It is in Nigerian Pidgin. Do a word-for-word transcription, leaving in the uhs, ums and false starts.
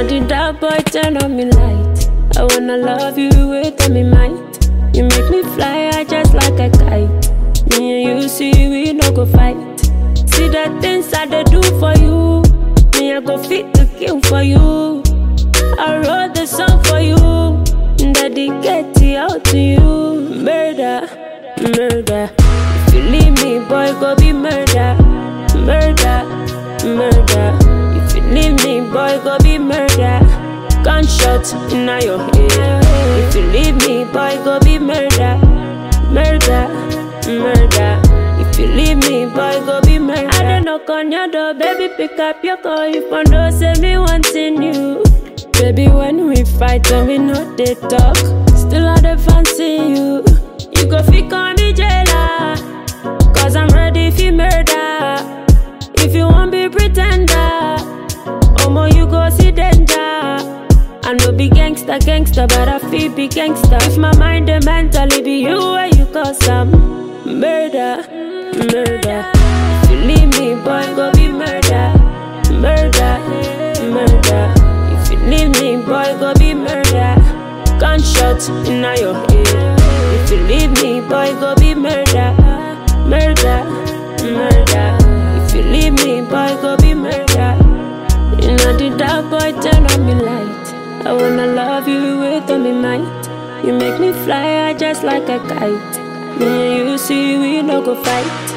Inna the dark, boy, turn on me light. I wanna love you with all me might. You make me fly high just like a kite. Me and you see we no go fight. See the things I dey do for you. Me I go fit to kill for you. I wrote the song for you. Dedicate it out to you. Murder, murder. If you leave me, boy, go be murder. Murder, murder. If you leave me, boy, go be murder. Gunshot in your head. If you leave me, boy, go be murder. Murder, murder. If you leave me, boy, go be murder. I don't knock on your door, baby, pick up your call. If I don't say me wanting you. Baby, when we fight, when we know they talk, still I dey fancy you. You go fi call me jailer, cause I'm ready fi murder. If you want be pretender, omo you go see danger. I no be gangster, gangster, but I feel be gangster. If my mind dey mentally be you, where you cause some murder, murder. If you leave me, boy, go be murder, murder, murder. If you leave me, boy, go be murder. Gunshot in your head. If you leave me, boy, go be murder, murder, murder. If you leave me, boy, go be murder. Inna the dark, boy, turn on me light. I wanna love you with all me might. You make me fly high just like a kite. Me and you see we no go fight.